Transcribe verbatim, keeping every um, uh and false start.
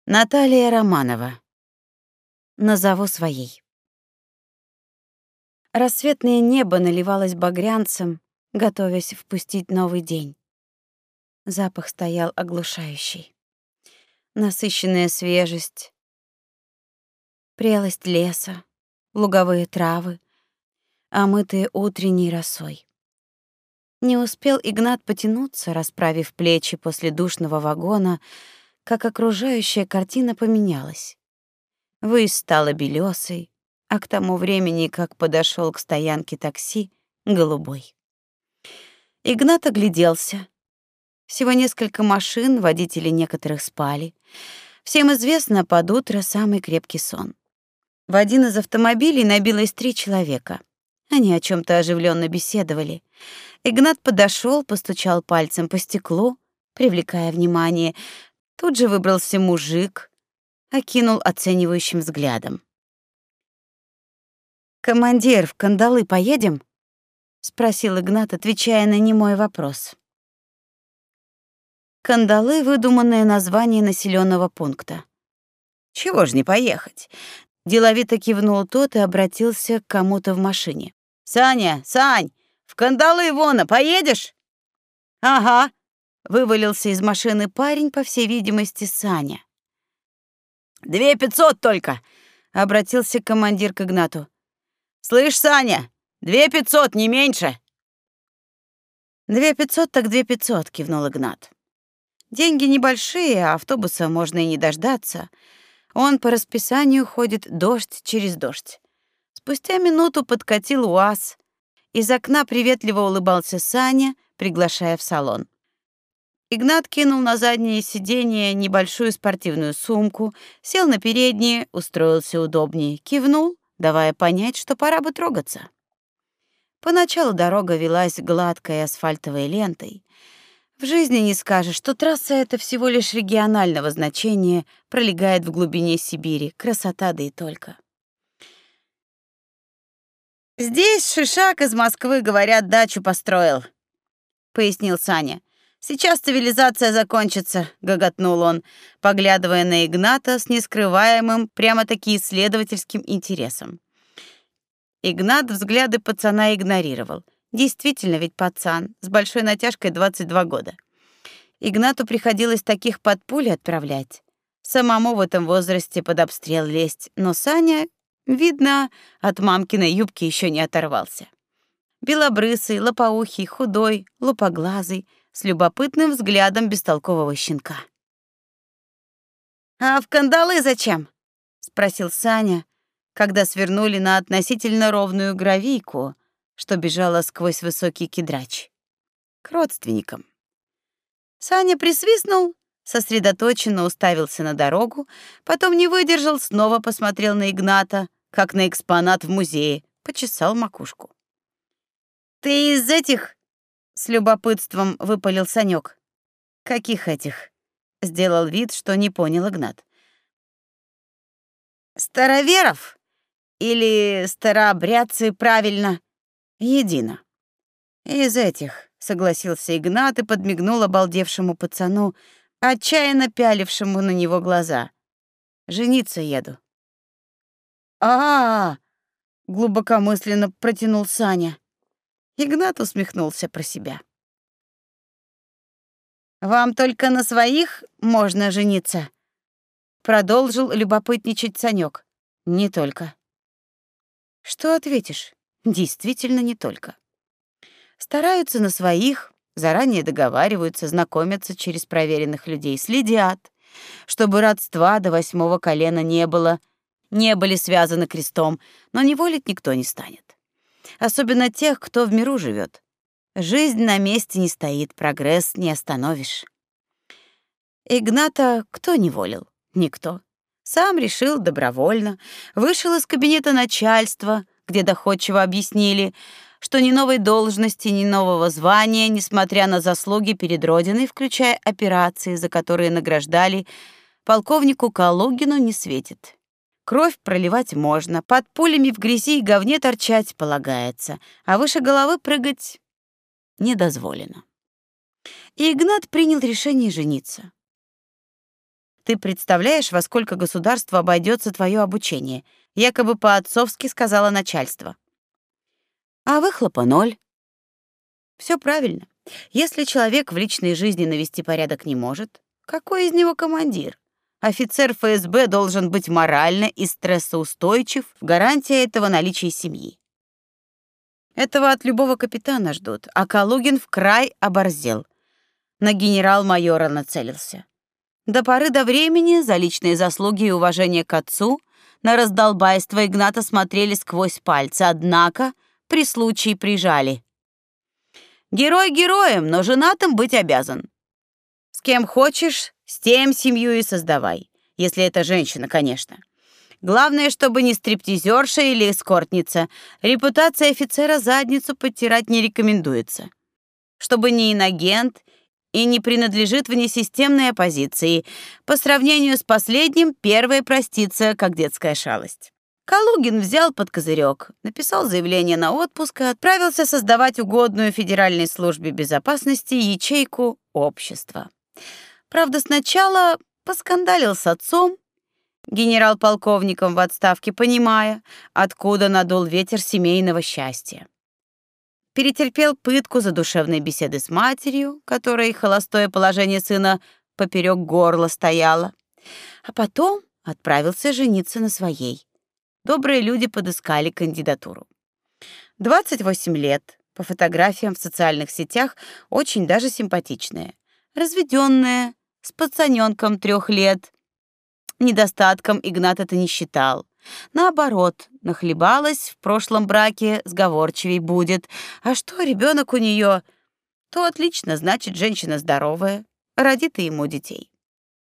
Наталья Романова. Назову своей. Рассветное небо наливалось багрянцем, готовясь впустить новый день. Запах стоял оглушающий. Насыщенная свежесть, прелость леса, луговые травы, омытые утренней росой. Не успел Игнат потянуться, расправив плечи после душного вагона, как окружающая картина поменялась. Высь стала белёсой, а к тому времени, как подошёл к стоянке такси, голубой. Игнат огляделся. Всего несколько машин, водители некоторых спали. Всем известно, под утро самый крепкий сон. В один из автомобилей набилось три человека. Они о чём-то оживлённо беседовали. Игнат подошёл, постучал пальцем по стеклу, привлекая внимание. Тут же выбрался мужик, окинул оценивающим взглядом. «Командир, в Кандалы поедем?» — спросил Игнат, отвечая на немой вопрос. Кандалы — выдуманное название населённого пункта. «Чего ж не поехать?» — деловито кивнул тот и обратился к кому-то в машине. «Саня, Сань, в Кандалы вон, поедешь?» «Ага», — вывалился из машины парень, по всей видимости, Саня. «Две пятьсот только», — обратился командир к Игнату. «Слышь, Саня, две пятьсот, не меньше». «Две пятьсот так две пятьсот», — кивнул Игнат. «Деньги небольшие, а автобуса можно и не дождаться. Он по расписанию ходит дождь через дождь». Спустя минуту подкатил УАЗ. Из окна приветливо улыбался Саня, приглашая в салон. Игнат кинул на заднее сиденье небольшую спортивную сумку, сел на переднее, устроился удобнее, кивнул, давая понять, что пора бы трогаться. Поначалу дорога велась гладкой асфальтовой лентой. В жизни не скажешь, что трасса эта всего лишь регионального значения, пролегает в глубине Сибири, красота да и только. «Здесь Шишак из Москвы, говорят, дачу построил», — пояснил Саня. «Сейчас цивилизация закончится», — гоготнул он, поглядывая на Игната с нескрываемым, прямо-таки исследовательским интересом. Игнат взгляды пацана игнорировал. Действительно ведь пацан, с большой натяжкой двадцать два года. Игнату приходилось таких под пули отправлять. Самому в этом возрасте под обстрел лезть, но Саня, видно, от мамкиной юбки еще не оторвался. Белобрысый, лопоухий, худой, лупоглазый, с любопытным взглядом бестолкового щенка. «А в Кандалы зачем?» — спросил Саня, когда свернули на относительно ровную гравийку, что бежала сквозь высокий кедрач. К родственникам. Саня присвистнул, сосредоточенно уставился на дорогу, потом не выдержал, снова посмотрел на Игната, как на экспонат в музее, почесал макушку. «Ты из этих?» — с любопытством выпалил Санёк. «Каких этих?» — сделал вид, что не понял Игнат. «Староверов? Или старообрядцы, правильно?» «Едино». «Из этих», — согласился Игнат и подмигнул обалдевшему пацану, отчаянно пялившему на него глаза. «Жениться еду». «А-а-а!» — глубокомысленно протянул Саня. Игнат усмехнулся про себя. «Вам только на своих можно жениться?» — продолжил любопытничать Санёк. «Не только». «Что ответишь? Действительно не только. Стараются на своих, заранее договариваются, знакомятся через проверенных людей, следят, чтобы родства до восьмого колена не было, не были связаны крестом, но неволить никто не станет. Особенно тех, кто в миру живет. Жизнь на месте не стоит, прогресс не остановишь. Игната кто неволил? Никто. Сам решил добровольно, вышел из кабинета начальства, где доходчиво объяснили, что ни новой должности, ни нового звания, несмотря на заслуги перед Родиной, включая операции, за которые награждали, полковнику Калугину не светит. Кровь проливать можно, под пулями в грязи и говне торчать полагается, а выше головы прыгать не дозволено. И Игнат принял решение жениться. Ты представляешь, во сколько государству обойдется твое обучение? Якобы по-отцовски сказала начальство. А выхлопа ноль. Все правильно. Если человек в личной жизни навести порядок не может, какой из него командир? Офицер эф эс бэ должен быть морально и стрессоустойчив, гарантия этого наличие семьи. Этого от любого капитана ждут, а Калугин в край оборзел. На генерал-майора нацелился. До поры до времени за личные заслуги и уважение к отцу на раздолбайство Игната смотрели сквозь пальцы, однако при случае прижали. Герой героем, но женатым быть обязан. С кем хочешь, с тем семью и создавай. Если это женщина, конечно. Главное, чтобы не стриптизерша или эскортница. Репутация офицера задницу подтирать не рекомендуется. Чтобы не инагент и не принадлежит внесистемной оппозиции. По сравнению с последним, первое простится, как детская шалость. Калугин взял под козырек, написал заявление на отпуск и отправился создавать угодную Федеральной службе безопасности ячейку общества. Правда, сначала поскандалил с отцом, генерал-полковником в отставке, понимая, откуда надул ветер семейного счастья. Перетерпел пытку задушевной беседы с матерью, которой холостое положение сына поперек горла стояло, а потом отправился жениться на своей. Добрые люди подыскали кандидатуру. двадцать восемь лет, по фотографиям в социальных сетях очень даже симпатичная, разведенная, с пацаненком трех лет. Недостатком Игнат это не считал. Наоборот, нахлебалась в прошлом браке, сговорчивей будет. А что, ребенок у нее? То отлично, значит, женщина здоровая, родит и ему детей.